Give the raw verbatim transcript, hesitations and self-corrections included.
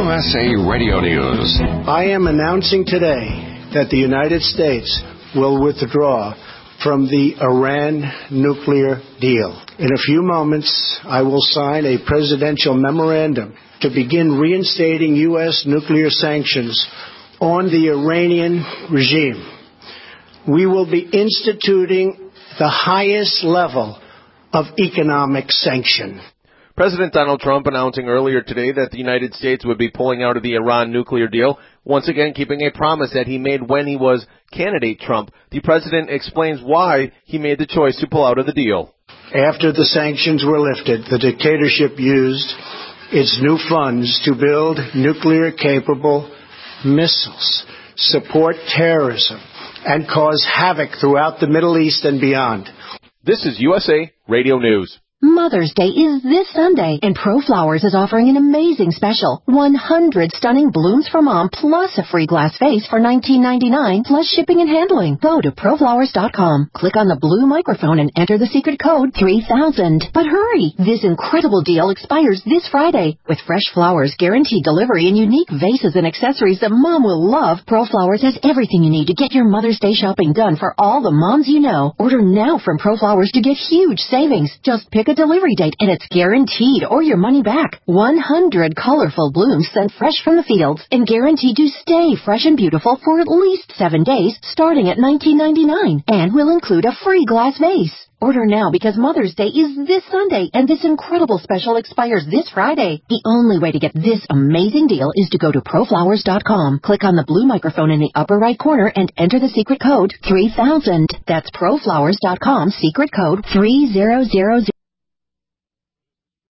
U S A Radio News. I am announcing today that the United States will withdraw from the Iran nuclear deal. In a few moments, I will sign a presidential memorandum to begin reinstating U S nuclear sanctions on the Iranian regime. We will be instituting the highest level of economic sanction. President Donald Trump announcing earlier today that the United States would be pulling out of the Iran nuclear deal, once again keeping a promise that he made when he was candidate Trump. The president explains why he made the choice to pull out of the deal. After the sanctions were lifted, the dictatorship used its new funds to build nuclear-capable missiles, support terrorism, and cause havoc throughout the Middle East and beyond. This is U S A Radio News. Mother's Day is this Sunday, and ProFlowers is offering an amazing special. one hundred stunning blooms for mom, plus a free glass vase for nineteen ninety-nine, plus shipping and handling. Go to pro flowers dot com, click on the blue microphone, and enter the secret code three thousand. But hurry! This incredible deal expires this Friday. With fresh flowers, guaranteed delivery, and unique vases and accessories that mom will love, ProFlowers has everything you need to get your Mother's Day shopping done for all the moms you know. Order now from ProFlowers to get huge savings. Just pick a delivery date and it's guaranteed or your money back. one hundred colorful blooms sent fresh from the fields and guaranteed to stay fresh and beautiful for at least seven days starting at nineteen ninety-nine and will include a free glass vase. Order now because Mother's Day is this Sunday and this incredible special expires this Friday. The only way to get this amazing deal is to go to pro flowers dot com, click on the blue microphone in the upper right corner and enter the secret code three thousand. That's pro flowers dot com, secret code three thousand.